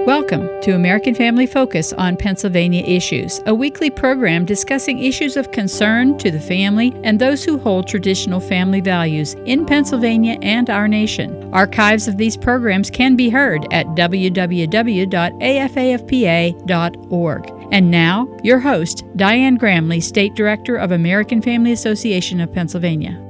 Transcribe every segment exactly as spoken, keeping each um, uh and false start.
Welcome to American Family Focus on Pennsylvania Issues, a weekly program discussing issues of concern to the family and those who hold traditional family values in Pennsylvania and our nation. Archives of these programs can be heard at w w w dot a f a f p a dot org. And now, your host, Diane Gramley, State Director of American Family Association of Pennsylvania.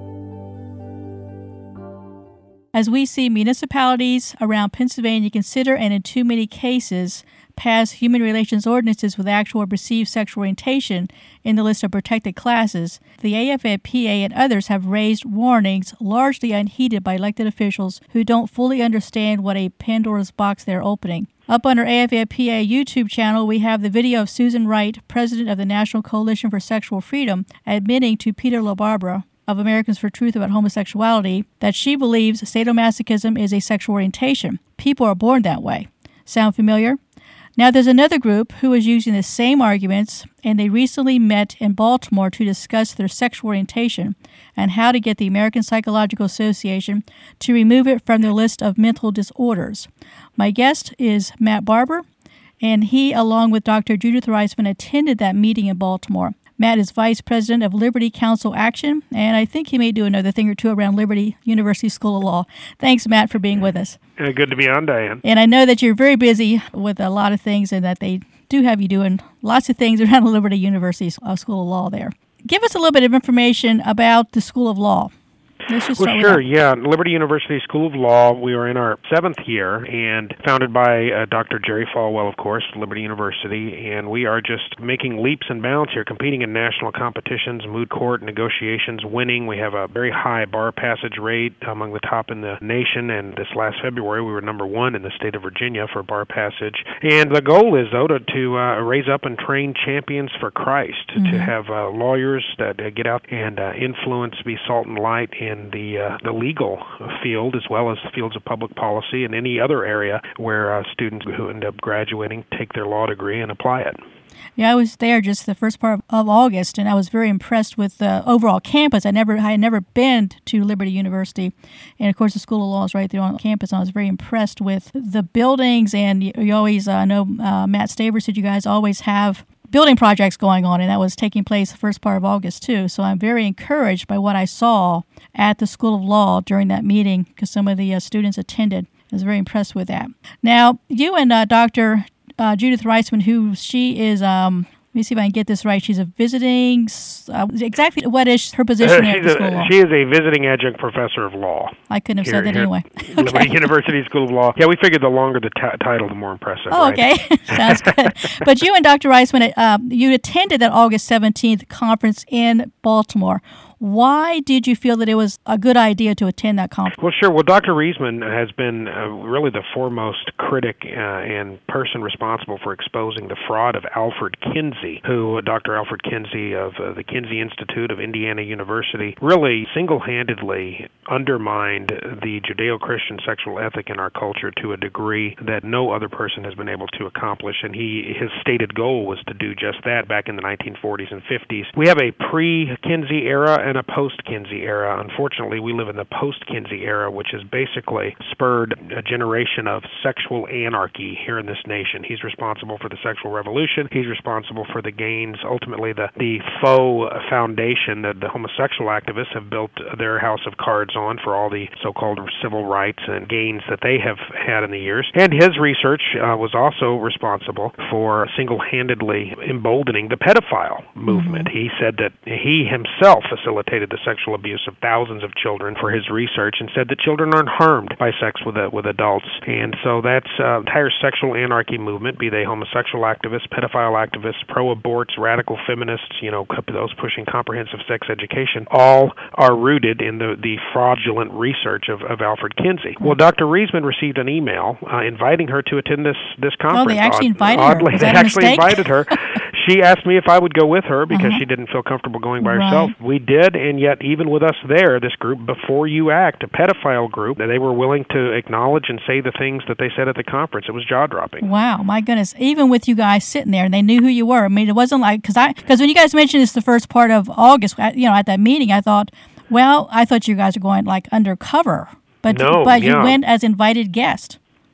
As we see municipalities around Pennsylvania consider and in too many cases pass human relations ordinances with actual or perceived sexual orientation in the list of protected classes, the A F A P A and others have raised warnings largely unheeded by elected officials who don't fully understand what a Pandora's box they're opening. Up on our A F A P A YouTube channel, we have the video of Susan Wright, president of the National Coalition for Sexual Freedom, admitting to Peter LaBarbera of Americans for Truth about homosexuality that she believes sadomasochism is a sexual orientation. People are born that way. Sound familiar? Now, there's another group who is using the same arguments, and they recently met in Baltimore to discuss their sexual orientation and how to get the American Psychological Association to remove it from their list of mental disorders. My guest is Matt Barber, and he, along with Doctor Judith Reisman, attended that meeting in Baltimore. Matt is Vice President of Liberty Council Action, and I think he may do another thing or two around Liberty University School of Law. Thanks, Matt, for being with us. Uh, good to be on, Diane. And I know that you're very busy with a lot of things and that they do have you doing lots of things around Liberty University School of Law there. Give us a little bit of information about the School of Law. Let's just well, sure, yeah. Liberty University School of Law, we are in our seventh year, and founded by uh, Doctor Jerry Falwell, of course, Liberty University, and we are just making leaps and bounds here, competing in national competitions, moot court negotiations, winning. We have a very high bar passage rate, among the top in the nation, and this last February we were number one in the state of Virginia for bar passage. And the goal is, though, to, to uh, raise up and train champions for Christ, mm-hmm. to have uh, lawyers that uh, get out and uh, influence, be salt and light in the uh, the legal field, as well as the fields of public policy and any other area where uh, students who end up graduating take their law degree and apply it. Yeah, I was there just the first part of August, and I was very impressed with the overall campus. I never I had never been to Liberty University, and of course the School of Law is right there on campus. And I was very impressed with the buildings, and you, you always uh, know uh, Matt Staver said you guys always have building projects going on, and that was taking place the first part of August too. So I'm very encouraged by what I saw at the School of Law during that meeting because some of the uh, students attended. I was very impressed with that. Now, you and uh, Doctor Uh, Judith Reisman, who she is, um, let me see if I can get this right. She's a visiting, uh, exactly what is her position at the School of Law? She is a visiting adjunct professor of law. I couldn't have here, said that here anyway. Okay. Liberty University School of Law. Yeah, we figured the longer the t- title, the more impressive. Oh, right? okay. Sounds good. But you and Doctor Reisman, uh, you attended that August seventeenth conference in Baltimore. Why did you feel that it was a good idea to attend that conference? Well, sure. Well, Doctor Reisman has been uh, really the foremost critic uh, and person responsible for exposing the fraud of Alfred Kinsey, who Doctor Alfred Kinsey of uh, the Kinsey Institute of Indiana University really single-handedly undermined the Judeo-Christian sexual ethic in our culture to a degree that no other person has been able to accomplish, and he his stated goal was to do just that back in the nineteen forties and fifties. We have a pre-Kinsey era and a post-Kinsey era. Unfortunately, we live in the post-Kinsey era, which has basically spurred a generation of sexual anarchy here in this nation. He's responsible for the sexual revolution. He's responsible for the gains, ultimately the, the faux foundation that the homosexual activists have built their house of cards on for all the so-called civil rights and gains that they have had in the years. And his research uh, was also responsible for single-handedly emboldening the pedophile movement. Mm-hmm. He said that he himself facilitated the sexual abuse of thousands of children for his research and said that children aren't harmed by sex with uh, with adults. And so that's uh, entire sexual anarchy movement, be they homosexual activists, pedophile activists, pro-aborts, radical feminists, you know, those pushing comprehensive sex education, all are rooted in the, the fraudulent research of, of Alfred Kinsey. Well, Doctor Reisman received an email uh, inviting her to attend this, this conference. Oh, they actually Odd, invited oddly, her? Was they that a actually mistake? invited her. She asked me if I would go with her because uh-huh. she didn't feel comfortable going by right. herself. We did, and yet even with us there, this group, Before You Act, a pedophile group, they were willing to acknowledge and say the things that they said at the conference. It was jaw-dropping. Wow, my goodness. Even with you guys sitting there, and they knew who you were. I mean, it wasn't like, because I, because when you guys mentioned this the first part of August, you know, at that meeting, I thought, well, I thought you guys were going like undercover. But, no, but yeah. you went as invited guest.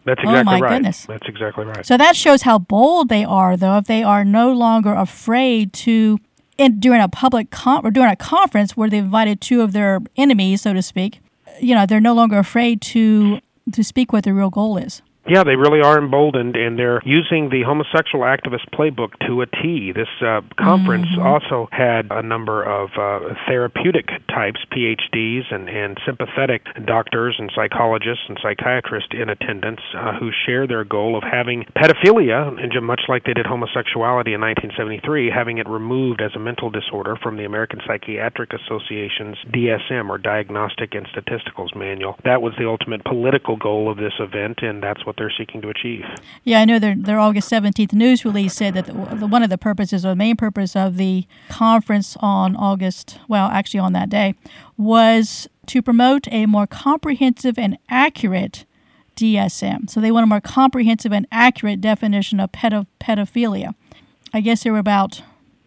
That's exactly oh my right. goodness. That's exactly right. So that shows how bold they are, though, if they are no longer afraid to, in, during a public con- or during a conference where they invited two of their enemies, so to speak, you know, they're no longer afraid to to speak what their real goal is. Yeah, they really are emboldened, and they're using the homosexual activist playbook to a T. This uh, conference mm-hmm. also had a number of uh, therapeutic types, P H Ds, and, and sympathetic doctors and psychologists and psychiatrists in attendance uh, who share their goal of having pedophilia, and much like they did homosexuality in nineteen seventy-three, having it removed as a mental disorder from the American Psychiatric Association's D S M, or Diagnostic and Statisticals Manual. That was the ultimate political goal of this event, and that's what they're seeking to achieve. Yeah, I know their their August seventeenth news release said that the, the, one of the purposes, or the main purpose of the conference on August, well, actually on that day, was to promote a more comprehensive and accurate D S M. So they want a more comprehensive and accurate definition of pedo- pedophilia. I guess there were about,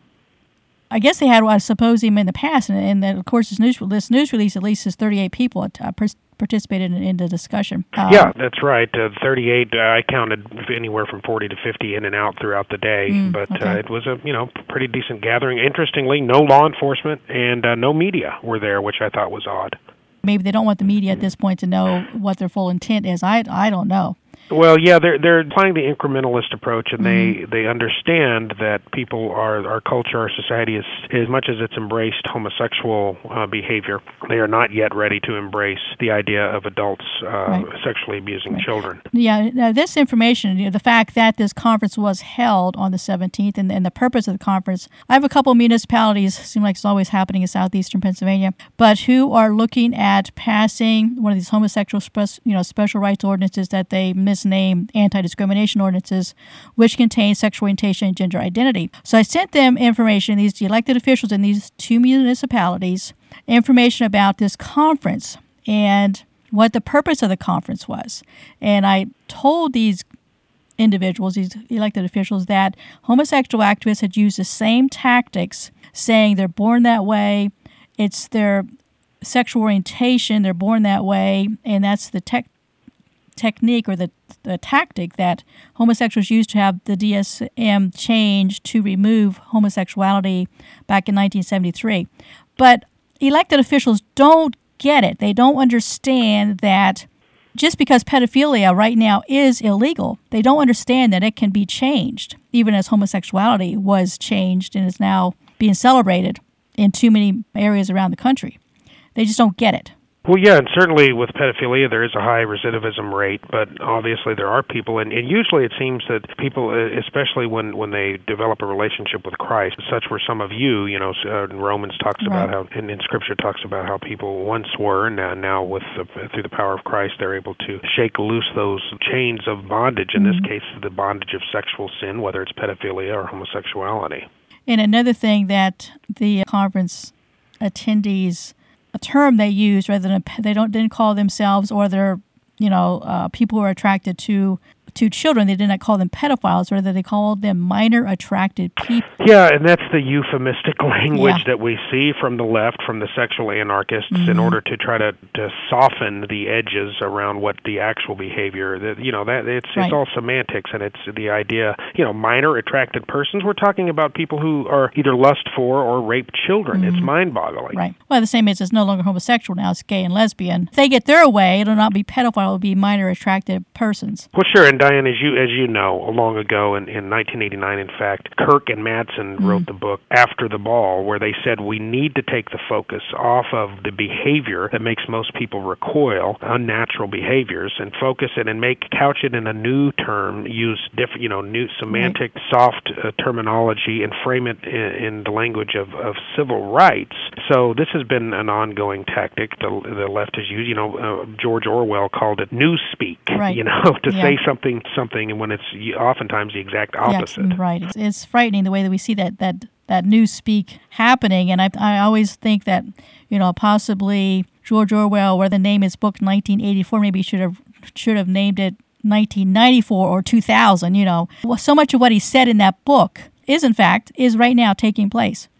I guess they had a symposium in the past, and, and then, of course, this news, this news release at least has thirty-eight people uh, participated in, in the discussion. Um, yeah, that's right. Uh, thirty-eight, uh, I counted anywhere from forty to fifty in and out throughout the day, mm, but okay. uh, it was a you know pretty decent gathering. Interestingly, no law enforcement and uh, no media were there, which I thought was odd. Maybe they don't want the media at this point to know what their full intent is. I, I don't know. Well, yeah, they're they're applying the incrementalist approach, and mm-hmm. they, they understand that people are our culture, our society is as much as it's embraced homosexual uh, behavior, they are not yet ready to embrace the idea of adults uh, right. sexually abusing right. children. Yeah, now this information, you know, the fact that this conference was held on the seventeenth, and, and the purpose of the conference, I have a couple of municipalities, seem like it's always happening in southeastern Pennsylvania, but who are looking at passing one of these homosexual spe- you know special rights ordinances that they miss named anti-discrimination ordinances, which contain sexual orientation and gender identity. So I sent them information, these elected officials in these two municipalities, information about this conference and what the purpose of the conference was. And I told these individuals, these elected officials, that homosexual activists had used the same tactics, saying they're born that way, it's their sexual orientation, they're born that way, and that's the tech technique or the, the tactic that homosexuals used to have the D S M changed to remove homosexuality back in nineteen seventy-three. But elected officials don't get it. They don't understand that just because pedophilia right now is illegal, they don't understand that it can be changed, even as homosexuality was changed and is now being celebrated in too many areas around the country. They just don't get it. Well, yeah, and certainly with pedophilia there is a high recidivism rate, but obviously there are people, and, and usually it seems that people, especially when, when they develop a relationship with Christ, such were some of you, you know, uh, Romans talks right. about how, and in Scripture talks about how people once were, and now, now with the, through the power of Christ they're able to shake loose those chains of bondage, in mm-hmm. this case the bondage of sexual sin, whether it's pedophilia or homosexuality. And another thing that the conference attendees, a term they use rather than they don't didn't call themselves, or they're you know uh, people who are attracted to to children. They did not call them pedophiles, rather they called them minor attracted people. Yeah, and that's the euphemistic language yeah. that we see from the left, from the sexual anarchists, mm-hmm. in order to try to, to soften the edges around what the actual behavior. That you know that it's right. it's all semantics, and it's the idea. You know, minor attracted persons. We're talking about people who are either lust for or rape children. Mm-hmm. It's mind-boggling. Right. Well, the same as it's no longer homosexual now; it's gay and lesbian. If they get their way, it'll not be pedophile; it'll be minor attracted persons. Well, sure. And Diane, as you as you know, long ago in, in nineteen eighty-nine, in fact, Kirk and Madsen mm. wrote the book After the Ball, where they said we need to take the focus off of the behavior that makes most people recoil, unnatural behaviors, and focus it and make couch it in a new term, use different, you know, new semantic, right. soft uh, terminology, and frame it in, in the language of, of civil rights. So this has been an ongoing tactic the, the left has used. You know, uh, George Orwell called it newspeak. Right. You know, to yeah. say something. something and when it's oftentimes the exact opposite. Yes, right. It's, it's frightening the way that we see that that that newspeak happening, and I I always think that you know possibly George Orwell, where the name is book nineteen eighty-four, maybe should have should have named it nineteen ninety-four or two thousand. You know, well, so much of what he said in that book is in fact is right now taking place.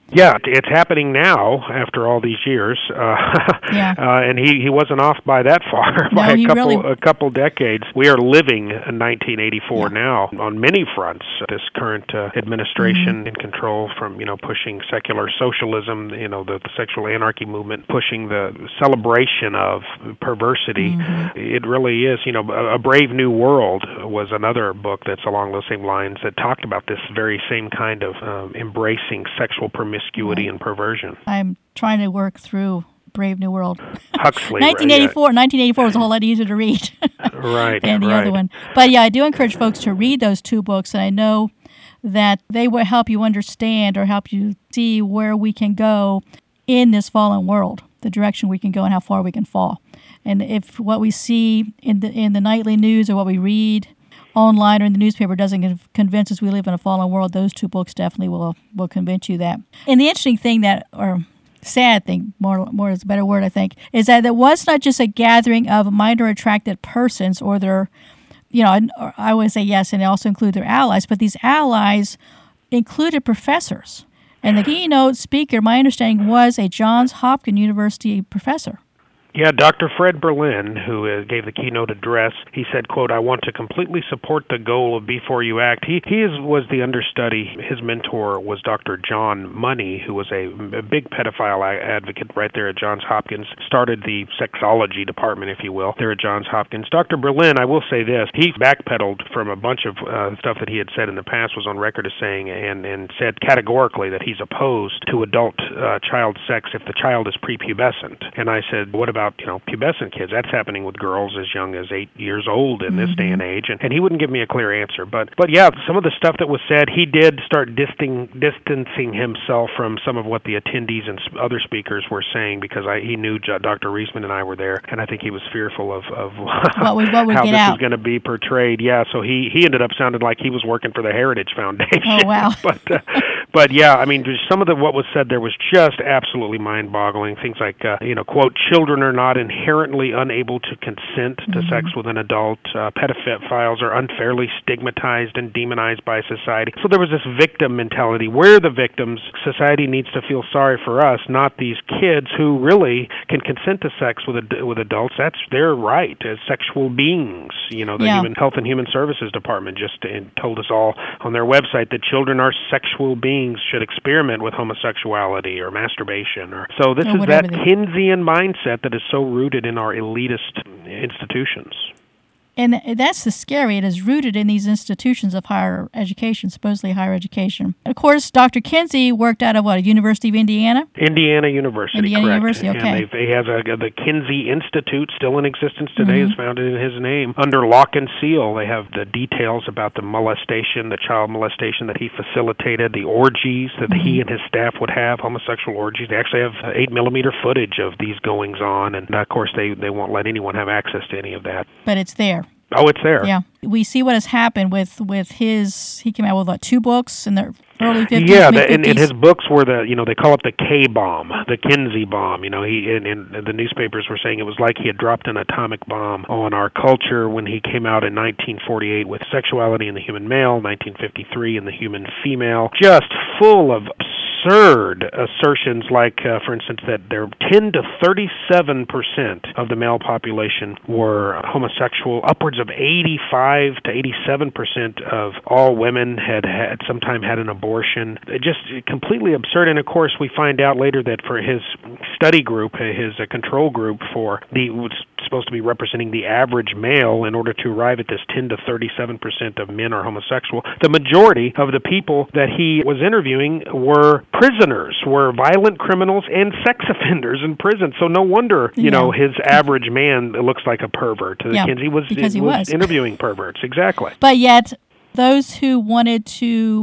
Yeah, it's happening now after all these years, uh, yeah. uh, and he, he wasn't off by that far, no, by a couple really... a couple decades. We are living in nineteen eighty-four yeah. now on many fronts. This current uh, administration mm-hmm. in control, from you know pushing secular socialism, you know the, the sexual anarchy movement, pushing the celebration of perversity. Mm-hmm. It really is, you know, a, a Brave New World was another book that's along those same lines that talked about this very same kind of um, embracing sexual promiscuity Promiscuity right. and perversion. I'm trying to work through Brave New World. Huxley. nineteen eighty-four. Right, yeah. nineteen eighty-four was a whole lot easier to read right, than the right. other one. But yeah, I do encourage folks to read those two books, and I know that they will help you understand or help you see where we can go in this fallen world, the direction we can go and how far we can fall. And if what we see in the in the nightly news or what we read online or in the newspaper doesn't convince us we live in a fallen world, those two books definitely will will convince you that. And the interesting thing that, or sad thing, more more is a better word, I think, is that it was not just a gathering of minor-attracted persons or their, you know, I always say yes, and they also include their allies, but these allies included professors. And the keynote speaker, my understanding, was a Johns Hopkins University professor. Yeah, Doctor Fred Berlin, who uh, gave the keynote address, he said, quote, "I want to completely support the goal of Before You Act." He he is, was the understudy. His mentor was Doctor John Money, who was a, a big pedophile advocate right there at Johns Hopkins, started the sexology department, if you will, there at Johns Hopkins. Doctor Berlin, I will say this, he backpedaled from a bunch of uh, stuff that he had said in the past, was on record as saying, and, and said categorically that he's opposed to adult uh, child sex if the child is prepubescent. And I said, what about About, you know, pubescent kids? That's happening with girls as young as eight years old in mm-hmm. this day and age, and, and he wouldn't give me a clear answer. But, but yeah, some of the stuff that was said, he did start disting, distancing himself from some of what the attendees and other speakers were saying, because I, he knew Doctor Reisman and I were there, and I think he was fearful of, of what would, what would how get this out. was going to be portrayed. Yeah, so he, he ended up sounding like he was working for the Heritage Foundation. Oh, wow. but, uh, but yeah, I mean, some of the what was said there was just absolutely mind-boggling. Things like, uh, you know, quote, "Children are not inherently unable to consent to mm-hmm. sex with an adult. Uh, pedophiles are unfairly stigmatized and demonized by society." So there was this victim mentality. We're the victims. Society needs to feel sorry for us, not these kids who really can consent to sex with ad- with adults. That's their right as sexual beings. You know, the yeah. Human Health and Human Services Department just uh, told us all on their website that children are sexual beings, should experiment with homosexuality or masturbation. Or so this or is that they... Keynesian mindset that is so rooted in our elitist institutions. And that's the scary. It is rooted in these institutions of higher education, supposedly higher education. Of course, Doctor Kinsey worked out of what, University of Indiana? Indiana University, Indiana correct. University, okay. And he has a, the Kinsey Institute, still in existence today, mm-hmm. is founded in his name. Under lock and seal, they have the details about the molestation, the child molestation that he facilitated, the orgies that mm-hmm. he and his staff would have, homosexual orgies. They actually have eight millimeter footage of these goings on, and of course they, they won't let anyone have access to any of that. But it's there. Oh, it's there. Yeah. We see what has happened with, with his, he came out with, what, two books in the early fifties, yeah, mid-fifties? and, and his books were the, you know, they call it the K-bomb, the Kinsey bomb. You know, he and, and the newspapers were saying it was like he had dropped an atomic bomb on our culture when he came out in nineteen forty-eight with Sexuality in the Human Male, nineteen fifty-three in the Human Female, just full of absurd assertions like, uh, for instance, that there ten to thirty-seven percent of the male population were homosexual. Upwards of eighty-five to eighty-seven percent of all women had had sometime had an abortion. Just completely absurd. And of course, we find out later that for his study group, his uh, control group for the was supposed to be representing the average male in order to arrive at this ten to thirty-seven percent of men are homosexual. The majority of the people that he was interviewing were prisoners, were violent criminals and sex offenders in prison. So no wonder, you yeah. know, his average man looks like a pervert. Yeah, Kinsey was, because he was, was interviewing perverts, exactly. But yet, those who wanted to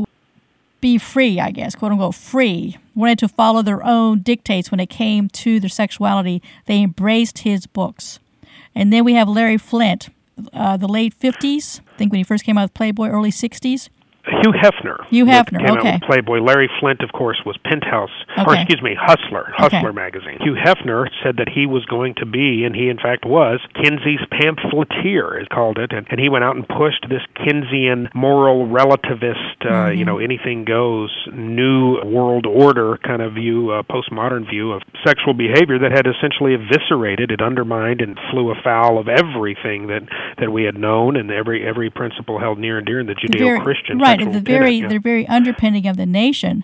be free, I guess, quote unquote free, wanted to follow their own dictates when it came to their sexuality, they embraced his books. And then we have Larry Flynt, uh, the late fifties, I think when he first came out with Playboy, early sixties. Hugh Hefner. Hugh Hefner, came okay. Out with Playboy. Larry Flint, of course, was Penthouse, okay. or excuse me, Hustler, Hustler okay. magazine. Hugh Hefner said that he was going to be, and he in fact was, Kinsey's pamphleteer, is called it, and, and he went out and pushed this Keynesian moral relativist, uh, mm-hmm. you know, anything goes, new world order kind of view, uh, postmodern view of sexual behavior that had essentially eviscerated, it undermined and flew afoul of everything that, that we had known and every every principle held near and dear in the Judeo-Christian right, sexual the very tenet, yeah. the very underpinning of the nation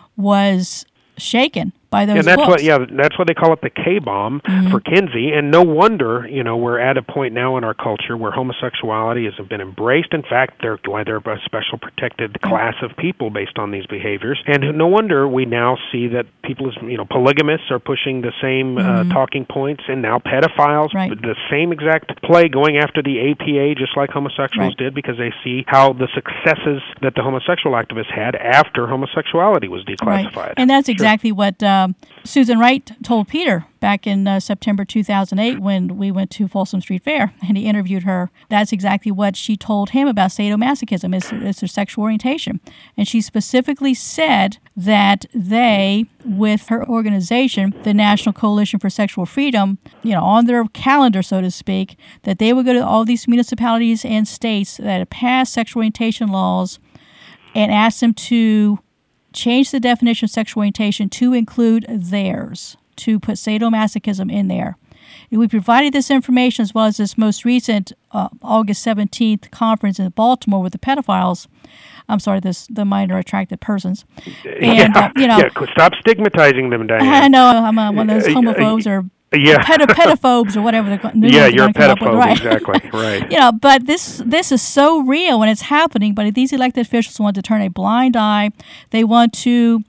was shaken by those and that's books. what, yeah, that's what they call it, the K-bomb mm-hmm. for Kinsey. And no wonder, you know, we're at a point now in our culture where homosexuality has been embraced. In fact, they're they're a special protected class of people based on these behaviors. And no wonder we now see that people, you know, polygamists are pushing the same mm-hmm. uh, talking points, and now pedophiles, right. the same exact play going after the A P A, just like homosexuals right. did, because they see how the successes that the homosexual activists had after homosexuality was declassified. Right. And that's sure. exactly what Um, Susan Wright told Peter back in uh, September two thousand eight when we went to Folsom Street Fair and he interviewed her. That's exactly what she told him about sadomasochism, is, is their sexual orientation. And she specifically said that they, with her organization, the National Coalition for Sexual Freedom, you know, on their calendar, so to speak, that they would go to all these municipalities and states that had passed sexual orientation laws and ask them to change the definition of sexual orientation to include theirs, to put sadomasochism in there. And we provided this information as well as this most recent uh, August seventeenth conference in Baltimore with the pedophiles. I'm sorry, this the minor attracted persons. And, yeah, uh, you know, yeah, stop stigmatizing them, Diane. I know, I'm uh, one of those homophobes or yeah. Pedo- pedophobes or whatever they're new yeah, ones you're a come up with, pedophobe, right? exactly, right. You know, but this this is so real when it's happening. But these elected officials want to turn a blind eye. They want to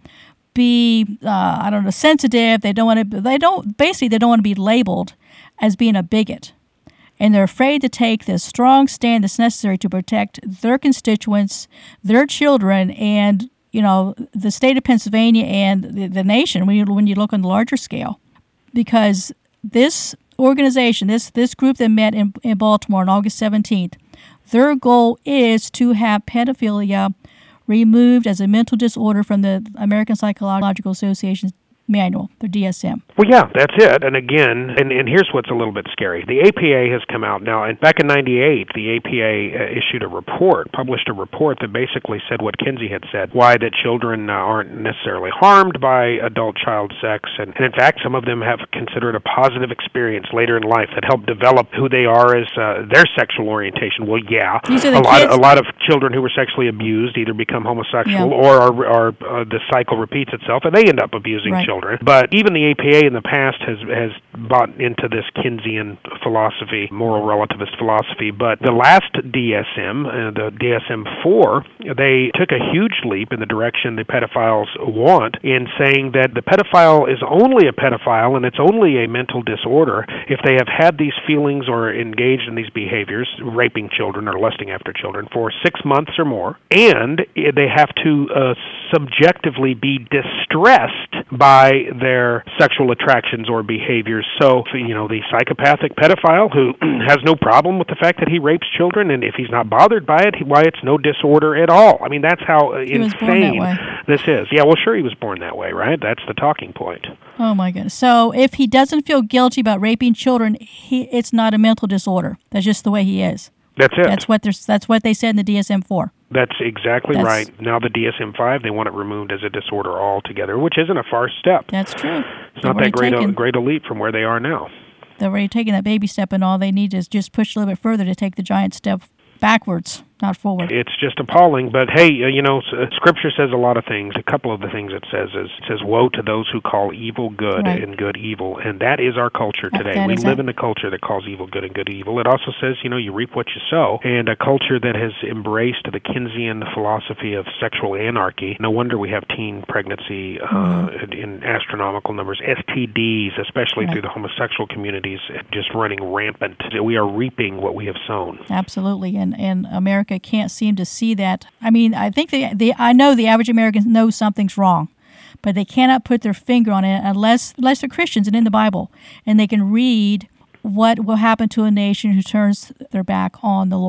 be, uh, I don't know, sensitive. They don't want to. They don't. Basically, they don't want to be labeled as being a bigot, and they're afraid to take the strong stand that's necessary to protect their constituents, their children, and you know, the state of Pennsylvania and the, the nation. When you when you look on the larger scale. Because this organization, this this group that met in, in Baltimore on August seventeenth, their goal is to have pedophilia removed as a mental disorder from the American Psychological Association's manual, the D S M. Well, yeah, that's it. And again, and, and here's what's a little bit scary. The A P A has come out now, and back in ninety-eight, the A P A uh, issued a report, published a report that basically said what Kinsey had said, why that children uh, aren't necessarily harmed by adult-child sex, and, and in fact, some of them have considered a positive experience later in life that helped develop who they are as uh, their sexual orientation. Well, yeah, These are a the lot, kids. a lot of children who were sexually abused either become homosexual Yeah. or are, are uh, the cycle repeats itself, and they end up abusing Right. children. But even the A P A in the past has has bought into this Keynesian philosophy, moral relativist philosophy. But the last D S M, uh, the D S M four, they took a huge leap in the direction the pedophiles want in saying that the pedophile is only a pedophile and it's only a mental disorder if they have had these feelings or engaged in these behaviors, raping children or lusting after children, for six months or more, and they have to uh, subjectively be distressed by their sexual attractions or behaviors. So, you know, the psychopathic pedophile who has no problem with the fact that he rapes children, and if he's not bothered by it, why it's no disorder at all. I mean, that's how uh, insane this is. Yeah, well, sure, he was born that way, right? That's the talking point. Oh, my goodness. So if he doesn't feel guilty about raping children, he it's not a mental disorder. That's just the way he is. That's it. That's what, that's what they said in the D S M four. That's exactly That's, right. Now the D S M five, they want it removed as a disorder altogether, which isn't a far step. That's true. It's not that great a, great a leap from where they are now. They're already taking that baby step, and all they need is just push a little bit further to take the giant step backwards, not forward. It's just appalling, but hey, you know, Scripture says a lot of things. A couple of the things it says is, it says, woe to those who call evil good right. and good evil, and that is our culture today. That, that we live that. in a culture that calls evil good and good evil. It also says, you know, you reap what you sow, and a culture that has embraced the Keynesian philosophy of sexual anarchy. No wonder we have teen pregnancy uh, mm-hmm. in astronomical numbers, S T Ds, especially right. through the homosexual communities, just running rampant. We are reaping what we have sown. Absolutely, and and America can't seem to see that. I mean, I think the, the I know the average American knows something's wrong, but they cannot put their finger on it unless unless they're Christians and in the Bible, and they can read what will happen to a nation who turns their back on the Lord.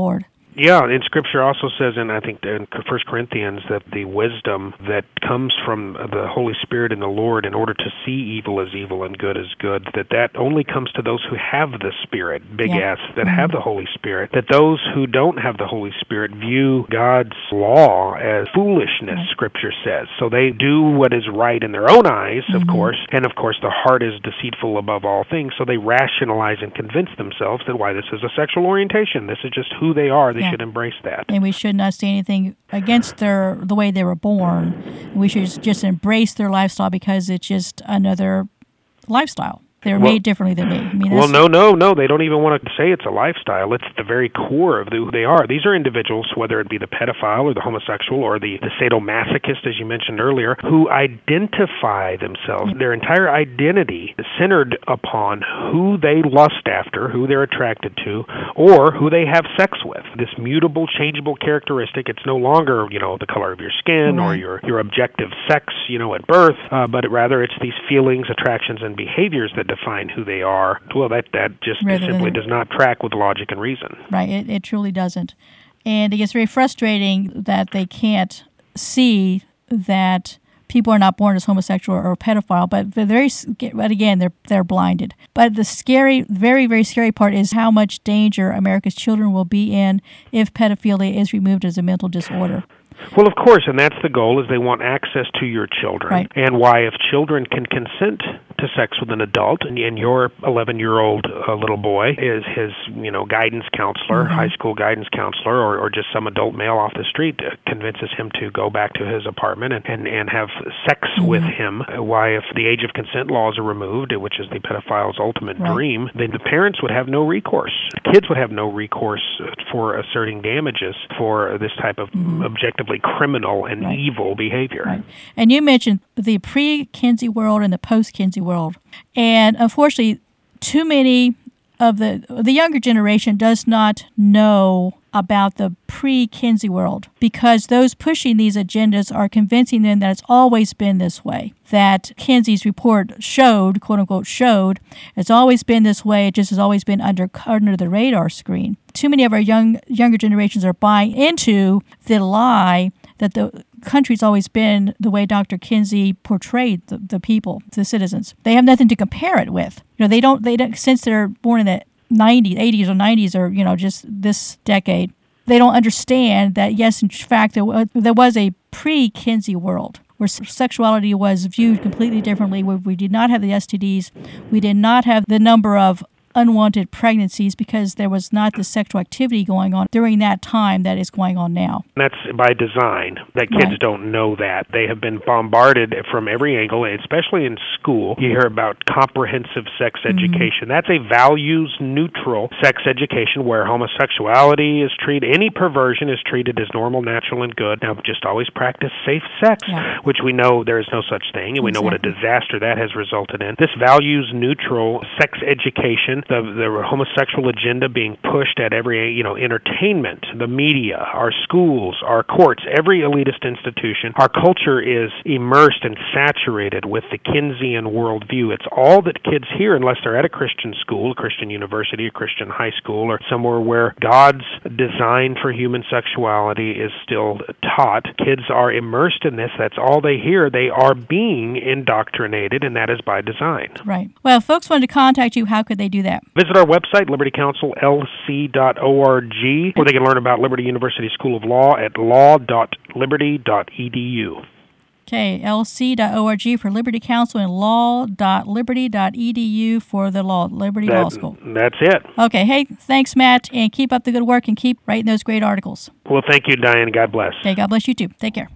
Yeah, and Scripture also says, and I think in First Corinthians, that the wisdom that comes from the Holy Spirit and the Lord in order to see evil as evil and good as good, that that only comes to those who have the Spirit, big yeah. S, that mm-hmm. have the Holy Spirit, that those who don't have the Holy Spirit view God's law as foolishness, right. Scripture says. So they do what is right in their own eyes, of mm-hmm. course, and of course the heart is deceitful above all things, so they rationalize and convince themselves that why this is a sexual orientation, this is just who they are, they yeah. should embrace that. And we should not say anything against their the way they were born. We should just embrace their lifestyle because it's just another lifestyle. They're well, made differently than me. I mean, well, no, no, no. They don't even want to say it's a lifestyle. It's the very core of who they are. These are individuals, whether it be the pedophile or the homosexual or the, the sadomasochist, as you mentioned earlier, who identify themselves. Their entire identity is centered upon who they lust after, who they're attracted to, or who they have sex with. This mutable, changeable characteristic. It's no longer, you know, the color of your skin right. or your, your objective sex, you know, at birth, uh, but rather it's these feelings, attractions, and behaviors that define who they are. Well, that, that just Rather simply does not track with logic and reason. Right, it, it truly doesn't. And it gets very frustrating that they can't see that people are not born as homosexual or pedophile, but they're very, but again, they're they're blinded. But the scary, very, very scary part is how much danger America's children will be in if pedophilia is removed as a mental disorder. Well, of course, and that's the goal, is they want access to your children. Right. And why, if children can consent to sex with an adult, and, and your eleven-year-old uh, little boy is his, you know, guidance counselor, mm-hmm. high school guidance counselor, or, or just some adult male off the street uh, convinces him to go back to his apartment and, and, and have sex mm-hmm. with him, uh, why, if the age of consent laws are removed, which is the pedophile's ultimate right. dream, then the parents would have no recourse. The kids would have no recourse for asserting damages for this type of mm-hmm. objectively criminal and right. evil behavior. Right. And you mentioned the pre-Kinsey world and the post-Kinsey world. And unfortunately, too many of the the younger generation does not know about the pre-Kinsey world because those pushing these agendas are convincing them that it's always been this way, that Kinsey's report showed, quote-unquote, showed, it's always been this way, it just has always been under under the radar screen. Too many of our young younger generations are buying into the lie that the country's always been the way Doctor Kinsey portrayed the, the people, the citizens. They have nothing to compare it with. You know, they don't, they don't, since they're born in the nineties, eighties or nineties or, you know, just this decade, they don't understand that, yes, in fact, there was, there was a pre-Kinsey world where sexuality was viewed completely differently, where we did not have the S T Ds, we did not have the number of unwanted pregnancies because there was not the sexual activity going on during that time that is going on now. That's by design, that kids right. don't know that. They have been bombarded from every angle, especially in school. You hear about comprehensive sex education. Mm-hmm. That's a values-neutral sex education where homosexuality is treated, any perversion is treated as normal, natural, and good. Now, just always practice safe sex, yeah. which we know there is no such thing, and we exactly. know what a disaster that has resulted in. This values-neutral sex education, The, the homosexual agenda being pushed at every, you know, entertainment, the media, our schools, our courts, every elitist institution. Our culture is immersed and saturated with the Kinseyan worldview. It's all that kids hear unless they're at a Christian school, a Christian university, a Christian high school, or somewhere where God's design for human sexuality is still taught. Kids are immersed in this. That's all they hear. They are being indoctrinated, and that is by design. Right. Well, if folks wanted to contact you, how could they do that? Visit our website, liberty counsel l c dot org, where they can learn about Liberty University School of Law at law dot liberty dot e d u. Okay, l c dot org for Liberty Counsel and law dot liberty dot e d u for the law, Liberty that, Law School. That's it. Okay, hey, thanks, Matt, and keep up the good work and keep writing those great articles. Well, thank you, Diane. God bless. Okay, God bless you too. Take care.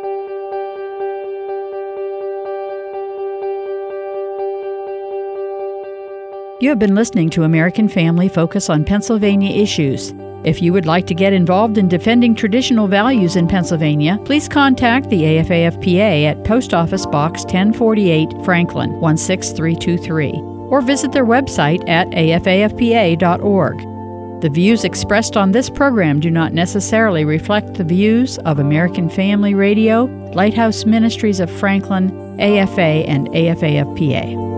You have been listening to American Family Focus on Pennsylvania Issues. If you would like to get involved in defending traditional values in Pennsylvania, please contact the A F A F P A at Post Office Box ten forty-eight, Franklin, one six three two three, or visit their website at a f a f p a dot org. The views expressed on this program do not necessarily reflect the views of American Family Radio, Lighthouse Ministries of Franklin, A F A, and A F A F P A.